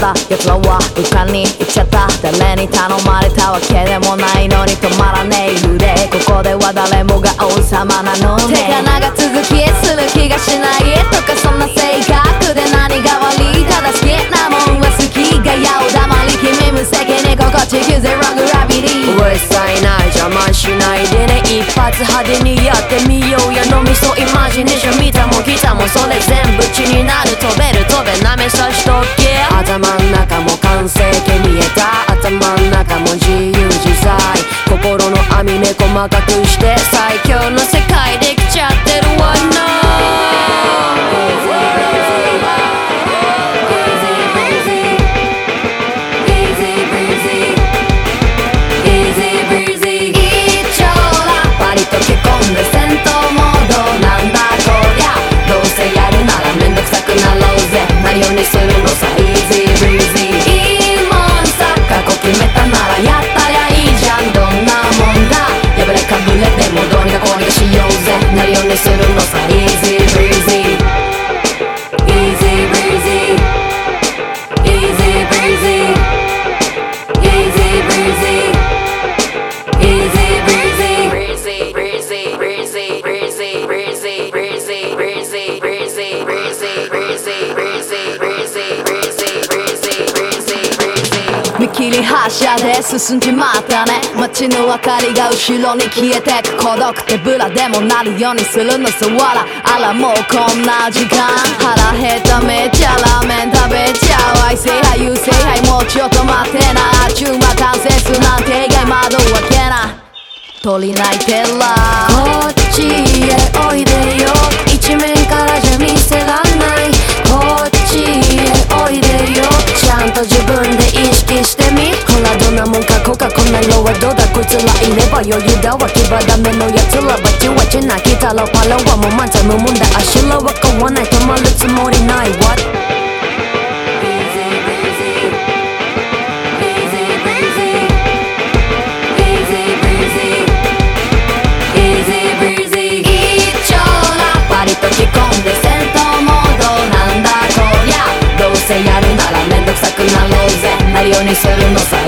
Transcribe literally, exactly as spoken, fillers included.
か奴らは床に行っちゃった。誰に頼まれたわけでもないのに止まらねえ腕。ここでは誰もが王様なのね。手が長続きする気がしないとかそんな性格で何が悪い。ただ好きなもんは好きがやお黙り君無責任心地球ゼログラビティ。 うるさいな邪魔しないでね。一発派手にやってみようや。脳みそイマジネーション見たもん来たもんそれ全部血になる。飛べる飛べ舐めさしとけ。頭ん中も完成形見えた。頭ん中も自由自在。心の網目細かくして最強の世界できちゃってるわな。溶け込んで戦闘モードなんだこりゃ。どうせやるならめんどくさくなろうぜ。何をにするのさ Easy breezy。 いいもんさ過去決めたならやったりゃいいじゃん。どんなもんだ破れかぶれてもどうにかこうにかしようぜ。何をにするのさ Easy breezy。 Easy breezy Easy breezy Easy breezy Easy breezy breezy breezy breezy breezy breezy breezy breezy breezy breezy breezy breezy breezy breezy breezy。 見切り発車で進んじまったね。街の明かりが後ろに消えてく。孤独手ぶらでもなるようにするのさわら。あらもうこんな時間。腹減っためっちゃラーメン食べちゃう。I say hi you say hi もうちょっと待ってな。あちゅうま完成するなんて意外窓を開けな。鳥鳴いてらこっちへおいでよ。一面からじゃ見せらんない。こっちへおいでよ。ちゃんと自分で意識してみ。ほらどんなもんかコカこんな色はどうだ。こいつらいれば余裕だわ。牙ダメのやつらバチバチ泣きたらパラはもう満載無問題。足らは買わない止まるつもりない。What?溶け込んで戦闘モードなんだこりゃ。どうせやるならめんどくさくなろうぜ。何をにするのさ